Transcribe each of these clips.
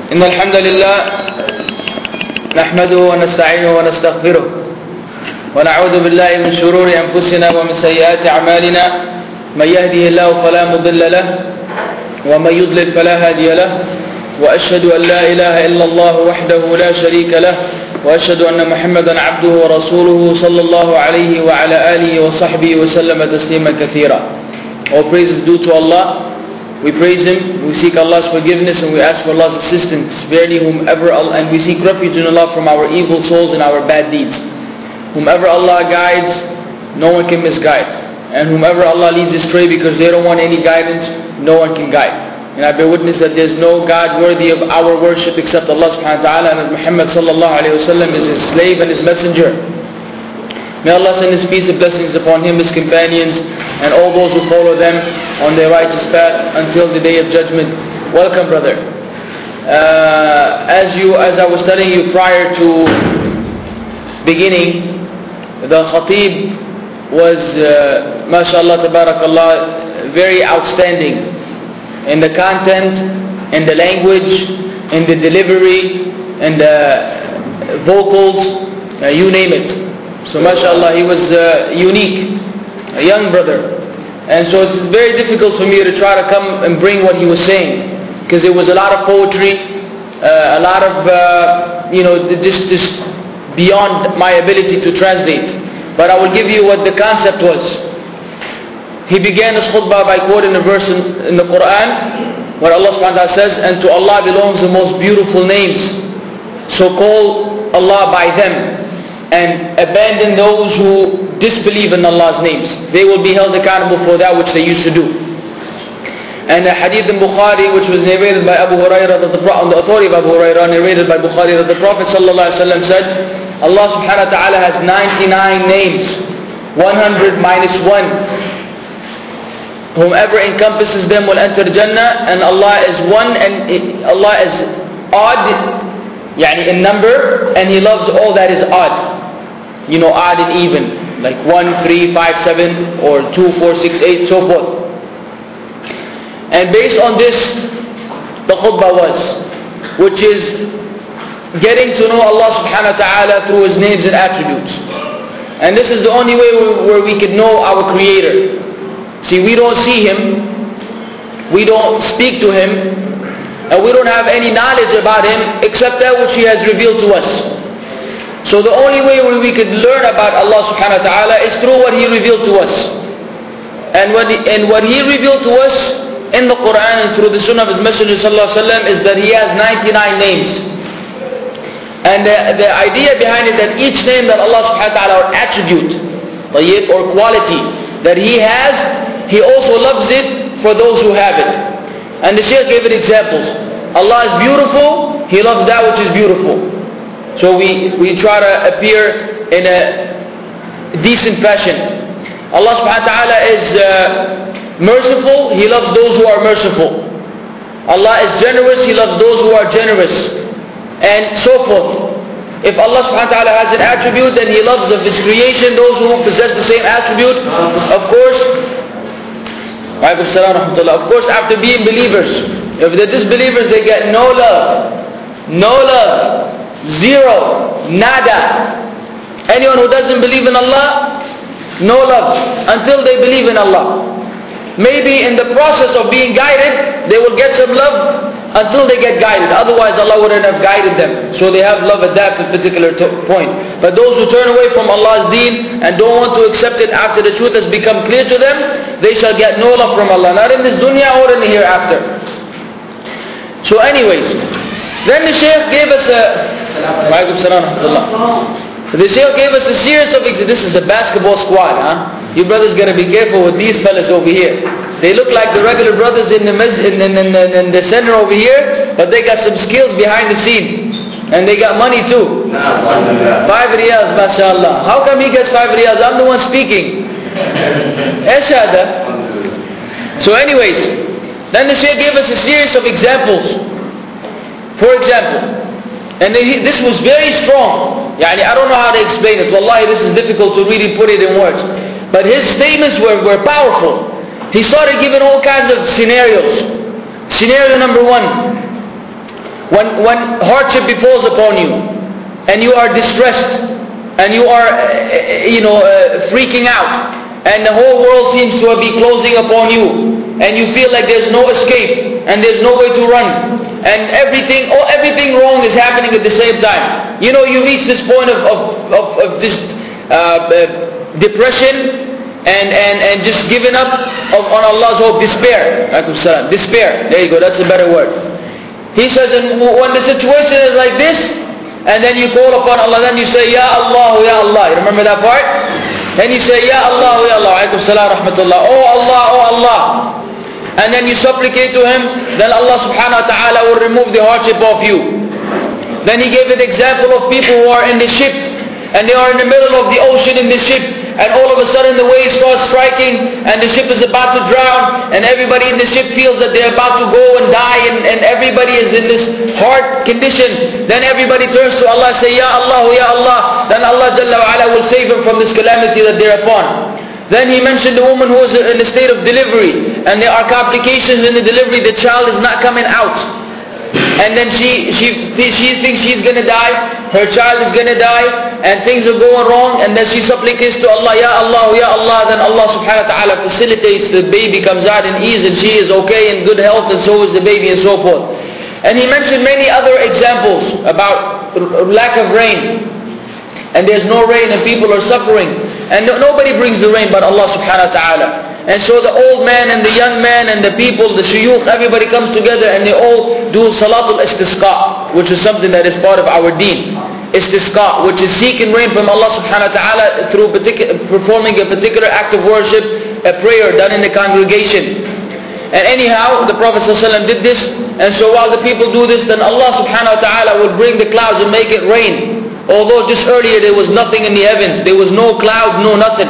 إن الحمد لله نحمده ونستعينه ونستغفره ونعوذ بالله من شرور أنفسنا ومن سيئات أعمالنا من يهده الله فلا مضل له ومن يضلل فلا هادي له وأشهد أن لا إله إلا الله وحده لا شريك له وأشهد أن محمدا عبده ورسوله صلى الله عليه وعلى آله وصحبه وسلم تسليما كثيرا. All praise is due to Allah. We praise Him, we seek Allah's forgiveness, and we ask for Allah's assistance. Verily and we seek refuge in Allah from our evil souls and our bad deeds. Whomever Allah guides, no one can misguide. And whomever Allah leads astray because they don't want any guidance, no one can guide. And I bear witness that there is no God worthy of our worship except Allah subhanahu wa ta'ala, and that Muhammad sallallahu alayhi wa sallam is His slave and His messenger. May Allah send His peace and blessings upon Him, His companions, and all those who follow them on their righteous path until the day of judgment. Welcome, brother. As I was telling you prior to beginning, the khatib was, mashallah, tabarakallah, very outstanding in the content, in the language, in the delivery, in the vocals, you name it. So mashallah, he was unique, a young brother. And so it's very difficult for me to try to come and bring what he was saying, because it was a lot of poetry, a lot of, just beyond my ability to translate. But I will give you what the concept was. He began his khutbah by quoting a verse in the Quran, where Allah subhanahu wa ta'ala says, "And to Allah belongs the most beautiful names. So call Allah by them, and abandon those who disbelieve in Allah's names. They will be held accountable for that which they used to do." And a hadith in Bukhari, which was narrated by Abu Hurairah, on the authority of Abu Hurairah, narrated by Bukhari, that the Prophet ﷺ said, Allah subhanahu wa ta'ala has 99 names, 100 minus 1. Whomever encompasses them will enter Jannah, and Allah is one, and Allah is odd, in number, and He loves all that is odd. Odd and even, like 1, 3, 5, 7, or 2, 4, 6, 8, so forth. And based on this, the khutbah was, which is getting to know Allah subhanahu wa ta'ala through His names and attributes. And this is the only way where we can know our Creator. See, we don't see Him, we don't speak to Him, and we don't have any knowledge about Him except that which He has revealed to us. So the only way where we could learn about Allah subhanahu wa ta'ala is through what He revealed to us. And what He revealed to us in the Quran and through the Sunnah of His Messenger sallallahu alaihi wasallam is that He has 99 names. And the idea behind it, that each name that Allah subhanahu wa ta'ala, or attribute, or quality that He has, He also loves it for those who have it. And the Shaykh gave it examples. Allah is beautiful, He loves that which is beautiful. So we try to appear in a decent fashion. Allah subhanahu wa ta'ala is merciful, He loves those who are merciful. Allah is generous, He loves those who are generous. And so forth. If Allah subhanahu wa ta'ala has an attribute, then He loves of His creation those who possess the same attribute. Of course, after being believers. If they're disbelievers, they get no love, zero, nada. Anyone who doesn't believe in Allah, no love until they believe in Allah. Maybe in the process of being guided, they will get some love until they get guided. Otherwise Allah wouldn't have guided them. So they have love at that particular point. But those who turn away from Allah's deen and don't want to accept it after the truth has become clear to them, they shall get no love from Allah, not in this dunya or in the hereafter. So anyways, then the Shaykh gave us the Shaykh gave us a series of examples. This is the basketball squad, You brothers gotta be careful with these fellas over here. They look like the regular brothers in the center over here, but they got some skills behind the scene. And they got money too. 5 riyals, mashallah. How come he gets 5 riyals? I'm the one speaking. So anyways, then the Shaykh gave us a series of examples. For example, and this was very strong. I don't know how to explain it. Wallahi, this is difficult to really put it in words. But his statements were powerful. He started giving all kinds of scenarios. Scenario number 1. when hardship befalls upon you, and you are distressed, and you are, freaking out, and the whole world seems to be closing upon you, and you feel like there's no escape, and there's no way to run, and everything wrong is happening at the same time. You reach this point of just depression, and just giving up on Allah's hope, despair. Despair. There you go, that's a better word. He says, and when the situation is like this, and then you call upon Allah, then you say, Ya Allah, Ya Allah. You remember that part? Then you say, Ya Allah, Ya Allah. Alaykum salam rahmatullah. Oh Allah, Oh Allah. And then you supplicate to Him, then Allah subhanahu wa ta'ala will remove the hardship of you. Then He gave an example of people who are in the ship, and they are in the middle of the ocean in the ship, and all of a sudden the waves start striking, and the ship is about to drown, and everybody in the ship feels that they're about to go and die, and everybody is in this hard condition. Then everybody turns to Allah and say, Ya Allah, Ya Allah. Then Allah Jalla wa Ala will save them from this calamity that they're upon. Then He mentioned the woman who is in a state of delivery, and there are complications in the delivery, the child is not coming out. And then she thinks she's going to die, her child is going to die, and things are going wrong, and then she supplicates to Allah, Ya Allah, Ya Allah. Then Allah subhanahu wa ta'ala facilitates, the baby comes out in ease, and she is okay in good health, and so is the baby, and so forth. And He mentioned many other examples about lack of rain, and there's no rain, and people are suffering, and nobody brings the rain but Allah subhanahu wa ta'ala. And so the old man and the young man and the people, the shuyukh, everybody comes together, and they all do salatul istisqa, which is something that is part of our deen. Istisqa, which is seeking rain from Allah subhanahu wa ta'ala through performing a particular act of worship, a prayer done in the congregation. And anyhow, the Prophet ﷺ did this, and so while the people do this, then Allah subhanahu wa ta'ala will bring the clouds and make it rain. Although just earlier there was nothing in the heavens, there was no clouds, no nothing.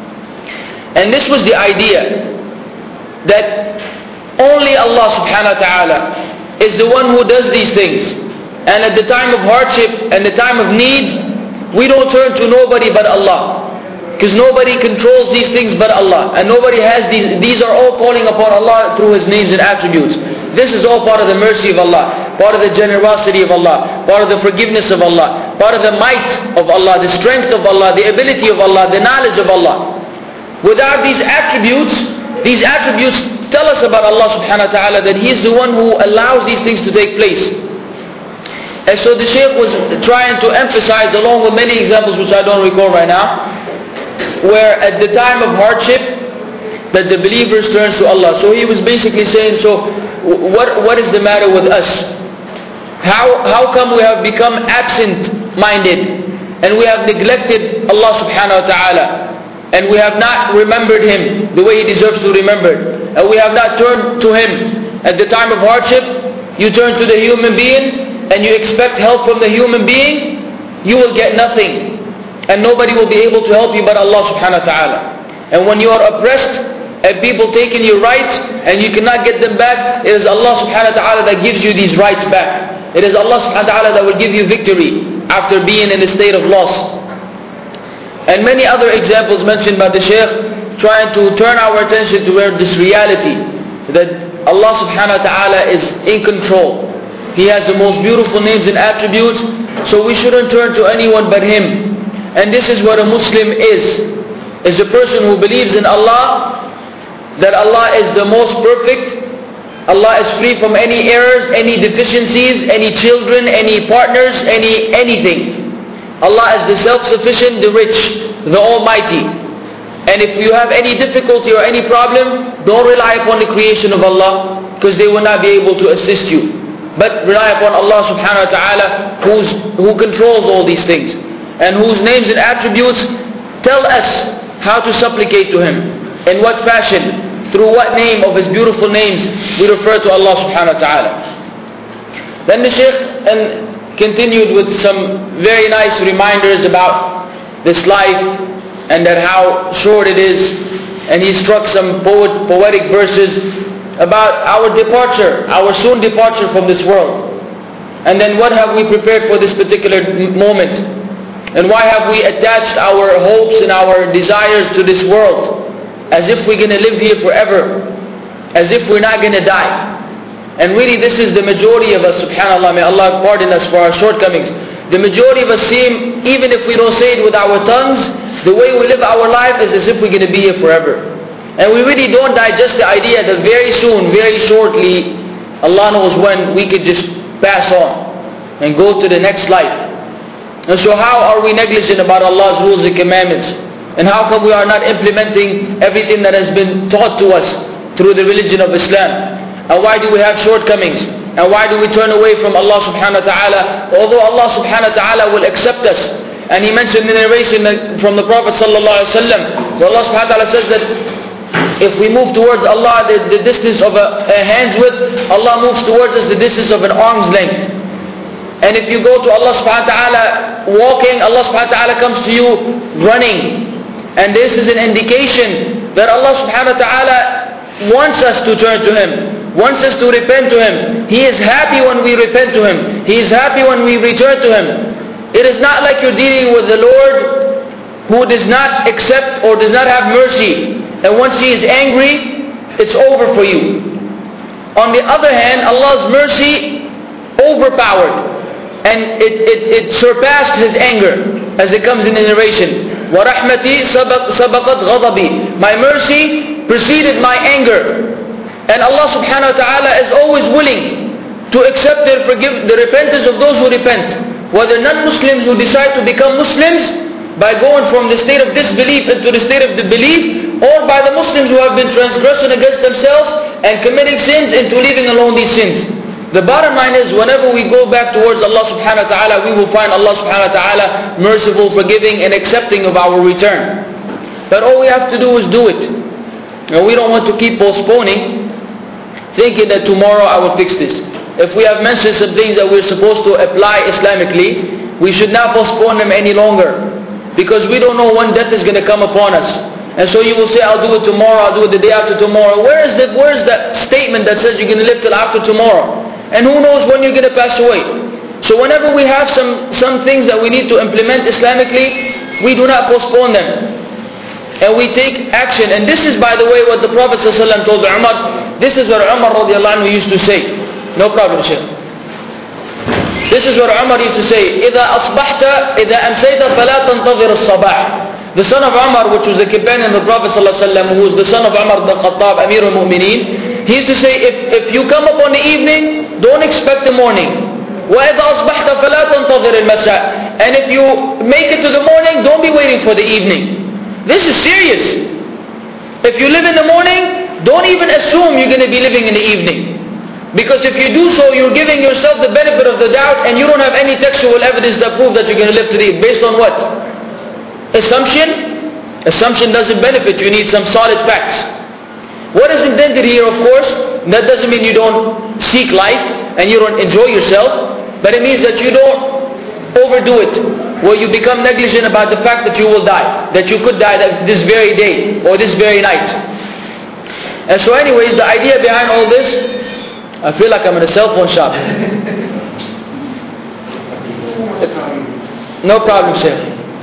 And this was the idea, that only Allah subhanahu wa ta'ala is the one who does these things. And at the time of hardship and the time of need, we don't turn to nobody but Allah. Because nobody controls these things but Allah. And nobody has these are all calling upon Allah through His names and attributes. This is all part of the mercy of Allah, part of the generosity of Allah, part of the forgiveness of Allah, part of the might of Allah, the strength of Allah, the ability of Allah, the knowledge of Allah. Without these attributes tell us about Allah subhanahu wa ta'ala, that He is the one who allows these things to take place. And so the Shaykh was trying to emphasize, along with many examples which I don't recall right now, where at the time of hardship that the believers turns to Allah. So he was basically saying, so what is the matter with us? How come we have become absent-minded, and we have neglected Allah subhanahu wa ta'ala, and we have not remembered Him the way He deserves to be remembered, and we have not turned to Him? At the time of hardship, you turn to the human being, and you expect help from the human being, you will get nothing. And nobody will be able to help you but Allah subhanahu wa ta'ala. And when you are oppressed, and people taking your rights, and you cannot get them back, it is Allah subhanahu wa ta'ala that gives you these rights back. It is Allah subhanahu wa ta'ala that will give you victory after being in a state of loss. And many other examples mentioned by the Shaykh, trying to turn our attention toward this reality, that Allah subhanahu wa ta'ala is in control. He has the most beautiful names and attributes, so we shouldn't turn to anyone but Him. And this is what a Muslim is a person who believes in Allah, that Allah is the most perfect, Allah is free from any errors, any deficiencies, any children, any partners, anything. Allah is the self-sufficient, the rich, the Almighty. And if you have any difficulty or any problem, don't rely upon the creation of Allah, because they will not be able to assist you. But rely upon Allah subhanahu wa ta'ala, who controls all these things, and whose names and attributes tell us how to supplicate to Him, in what fashion, through what name of His beautiful names we refer to Allah subhanahu wa ta'ala. Then the Shaykh continued with some very nice reminders about this life, and that how short it is, and he struck some poetic verses about our departure, our soon departure from this world. And then what have we prepared for this particular moment? And why have we attached our hopes and our desires to this world, as if we're going to live here forever, as if we're not going to die? And really this is the majority of us, subhanAllah, may Allah pardon us for our shortcomings. The majority of us seem, even if we don't say it with our tongues, the way we live our life is as if we're going to be here forever. And we really don't digest the idea that very soon, very shortly, Allah knows when, we could just pass on and go to the next life. And so how are we negligent about Allah's rules and commandments? And how come we are not implementing everything that has been taught to us through the religion of Islam? And why do we have shortcomings? And why do we turn away from Allah subhanahu wa ta'ala? Although Allah subhanahu wa ta'ala will accept us. And He mentioned in the narration from the Prophet sallallahu alaihi wasallam, where Allah subhanahu wa ta'ala says that if we move towards Allah the distance of a hand's width, Allah moves towards us the distance of an arm's length. And if you go to Allah subhanahu wa ta'ala walking, Allah subhanahu wa ta'ala comes to you running. And this is an indication that Allah subhanahu wa ta'ala wants us to turn to Him, wants us to repent to Him. He is happy when we repent to Him. He is happy when we return to Him. It is not like you're dealing with the Lord who does not accept or does not have mercy. And once He is angry, it's over for you. On the other hand, Allah's mercy overpowered. And it surpassed His anger, as it comes in the narration. وَرَحْمَتِي سَبَقَتْ غَضَبِي. My mercy preceded my anger. And Allah subhanahu wa ta'ala is always willing to accept and forgive the repentance of those who repent. Whether non-Muslims who decide to become Muslims by going from the state of disbelief into the state of the belief, or by the Muslims who have been transgressing against themselves and committing sins into leaving alone these sins. The bottom line is, whenever we go back towards Allah subhanahu wa ta'ala, we will find Allah subhanahu wa ta'ala merciful, forgiving and accepting of our return. But all we have to do is do it. And we don't want to keep postponing, thinking that tomorrow I will fix this. If we have mentioned some things that we're supposed to apply Islamically, we should not postpone them any longer. Because we don't know when death is going to come upon us. And so you will say, I'll do it tomorrow, I'll do it the day after tomorrow. Where is that statement that says you're going to live till after tomorrow? And who knows when you're going to pass away? So whenever we have some things that we need to implement Islamically, we do not postpone them. And we take action. And this is, by the way, what the Prophet ﷺ told Umar. This is what Umar radiallahu anhu used to say. No problem, Shaykh. This is what Umar used to say. إِذَا أَصْبَحْتَ إِذَا أَمْسَيْتَ فَلَا تَنْتَظِرَ الصَّبَاحِ. The son of Umar, which was a companion of the Prophet ﷺ, who was the son of Umar ibn Khattab, Amir al-Mu'mineen, he used to say, if you come upon the evening, don't expect the morning. وَإِذَا أَصْبَحْتَ فَلَا تَنْتَظِرِ الْمَسَاءِ. And if you make it to the morning, don't be waiting for the evening. This is serious. If you live in the morning, don't even assume you're going to be living in the evening. Because if you do so, you're giving yourself the benefit of the doubt, and you don't have any textual evidence that proves that you're going to live today. Based on what? Assumption? Assumption doesn't benefit. You need some solid facts. What is intended here, of course, that doesn't mean you don't seek life and you don't enjoy yourself, but it means that you don't overdo it, where you become negligent about the fact that you will die, that you could die this very day or this very night. And so anyways, the idea behind all this, I feel like I'm in a cell phone shop. No problem, Sheikh.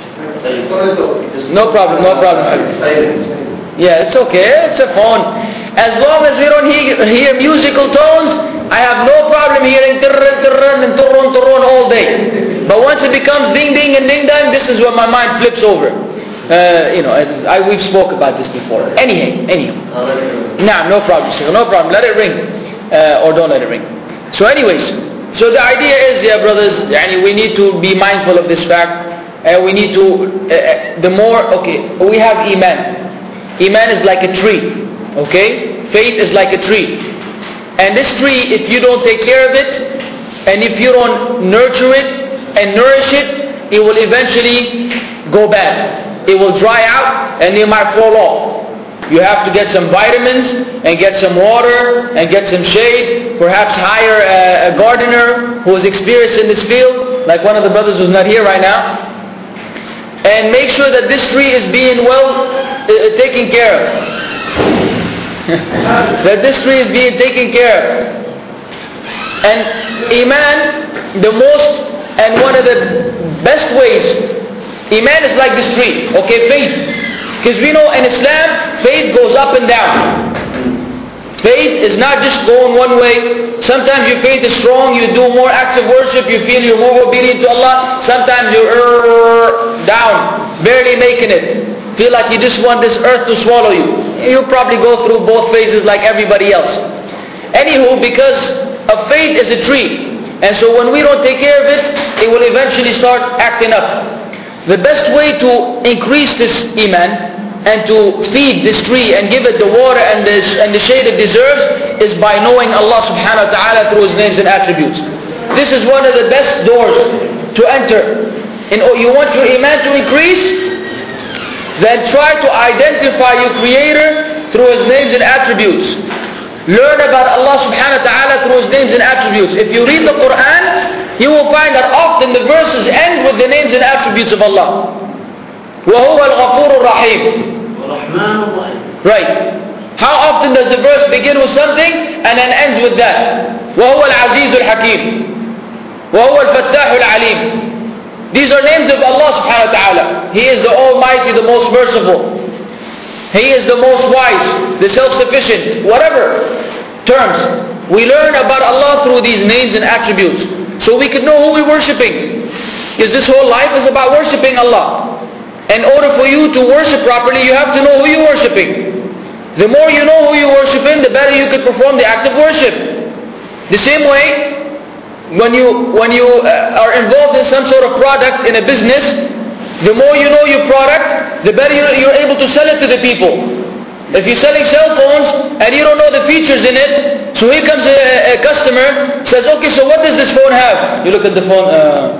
No problem, no problem. Yeah, it's okay, it's a phone. As long as we don't hear musical tones, I have no problem hearing tirrun and turrun all day. But once it becomes ding ding and ding dang, this is where my mind flips over. We've spoke about this before. Anyhow. Nah, no problem, Sheikh, no problem. Let it ring. Or don't let it ring. So anyways, so the idea is, yeah brothers, we need to be mindful of this fact. We need to, we have Iman. Iman is like a tree, okay? Faith is like a tree. And this tree, if you don't take care of it, and if you don't nurture it and nourish it, it will eventually go bad. It will dry out and it might fall off. You have to get some vitamins and get some water and get some shade. Perhaps hire a gardener who is experienced in this field, like one of the brothers who's not here right now. And make sure that this tree is being taken care of. That this tree is being taken care of. And Iman, the most and one of the best ways, Iman is like this tree, okay, faith. Because we know in Islam, faith goes up and down. Faith is not just going one way. Sometimes your faith is strong, you do more acts of worship, you feel you're more obedient to Allah. Sometimes you're down, barely making it. Feel like you just want this earth to swallow you. You'll probably go through both phases like everybody else. Anywho, because a faith is a tree. And so when we don't take care of it, it will eventually start acting up. The best way to increase this iman and to feed this tree and give it the water and the shade it deserves is by knowing Allah subhanahu wa ta'ala through His names and attributes. This is one of the best doors to enter. And you want your iman to increase? Then try to identify your Creator through His names and attributes. Learn about Allah subhanahu wa ta'ala through His names and attributes. If you read the Quran, you will find that often the verses end with the names and attributes of Allah. وَهُوَ الْغَفُورُ الرَّحِيمُ. Right. How often does the verse begin with something and then ends with that? وَهُوَ الْعَزِيزُ الْحَكِيمُ وَهُوَ الْفَتَّاحُ الْعَلِيمُ. These are names of Allah subhanahu wa ta'ala. He is the Almighty, the most merciful. He is the most wise, the self-sufficient, whatever terms. We learn about Allah through these names and attributes. So we can know who we're worshipping. Because this whole life is about worshipping Allah. In order for you to worship properly, you have to know who you're worshipping. The more you know who you're worshipping, the better you can perform the act of worship. The same way, when you are involved in some sort of product in a business, the more you know your product, the better you're able to sell it to the people. If you're selling cell phones and you don't know the features in it, so here comes a customer, says, okay, so what does this phone have? You look at the phone,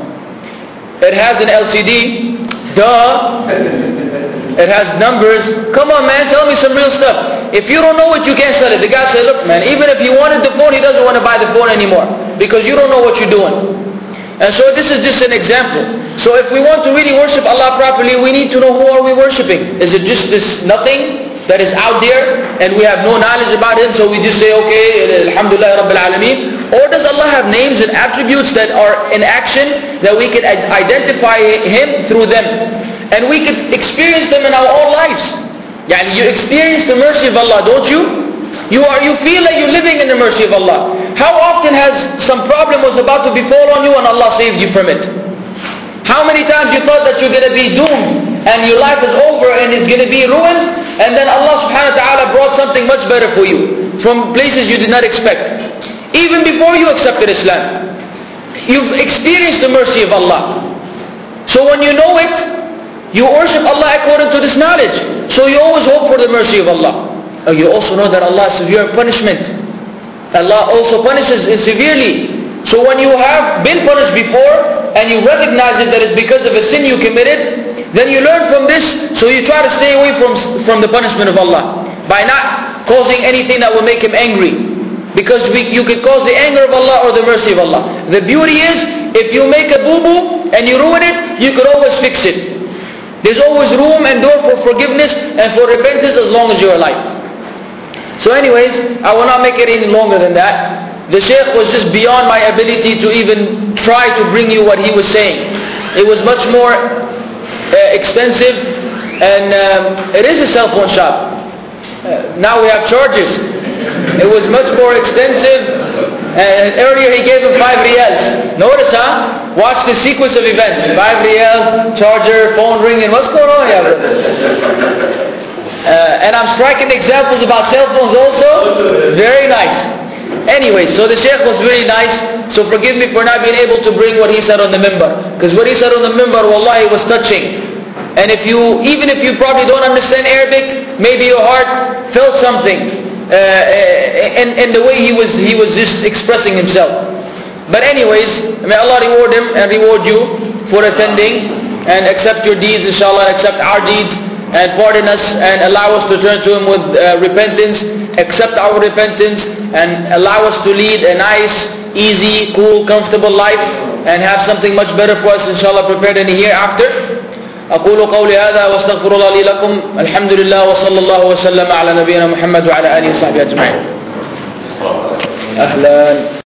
it has an LCD. Duh. It has numbers. Come on, man, tell me some real stuff. If you don't know it, you can't sell it. The guy said, look, man, even if he wanted the phone, he doesn't want to buy the phone anymore because you don't know what you're doing. And so this is just an example. So if we want to really worship Allah properly, we need to know who are we worshipping. Is it just this nothing that is out there and we have no knowledge about Him, so we just say, okay, Alhamdulillah Rabbil Alameen? Or does Allah have names and attributes that are in action that we can identify Him through them? And we can experience them in our own lives. Yani you experience the mercy of Allah, don't you? You feel like you're living in the mercy of Allah. How often has some problem was about to befall on you and Allah saved you from it? How many times you thought that you're going to be doomed and your life is over and it's going to be ruined, and then Allah subhanahu wa ta'ala brought something much better for you from places you did not expect. Even before you accepted Islam, you've experienced the mercy of Allah. So when you know it, you worship Allah according to this knowledge. So you always hope for the mercy of Allah. You also know that Allah is severe punishment. Allah also punishes severely. So when you have been punished before and you recognize it that it's because of a sin you committed, then you learn from this, so you try to stay away from the punishment of Allah by not causing anything that will make Him angry. Because you could cause the anger of Allah or the mercy of Allah. The beauty is, if you make a boo-boo and you ruin it, you could always fix it. There's always room and door for forgiveness and for repentance as long as you're alive. So anyways, I will not make it any longer than that. The Shaykh was just beyond my ability to even try to bring you what he was saying. It was much more expensive, and it is a cell phone shop. Now we have chargers. It was much more expensive, and earlier he gave him 5 riyals. Notice, watch the sequence of events. 5 riyals, charger, phone ringing. What's going on here, brother? And I'm striking examples about cell phones also. Very nice. Anyway, so the Shaykh was very nice. So forgive me for not being able to bring what he said on the minbar. Because what he said on the minbar, wallahi, was touching. And even if you probably don't understand Arabic, maybe your heart felt something in the way he was just expressing himself. But anyways, may Allah reward him and reward you for attending, and accept your deeds, inshallah, and accept our deeds, and pardon us and allow us to turn to Him with repentance, accept our repentance, and allow us to lead a nice, easy, cool, comfortable life, and have something much better for us, inshallah, prepared in the hereafter. أقول قولي هذا واستغفر الله لي لكم. الحمد لله وصلى الله وسلم على نبينا محمد وعلى آله وصحبه أجمعين. أهلا.